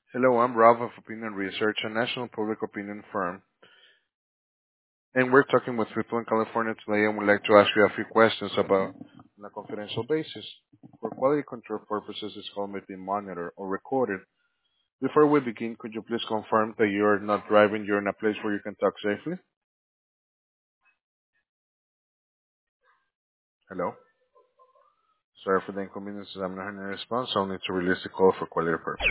Hello, I'm Rob of Opinion Research, a national public opinion firm, and we're talking with people in California today, and we'd like to ask you a few questions about on a confidential basis. For quality control purposes, this call may be monitored or recorded. Before we begin, could you please confirm that you're not driving, you're in a place where you can talk safely? Hello? Sorry for the inconvenience. I'm not hearing a response. I'll need to release the call for quality purposes.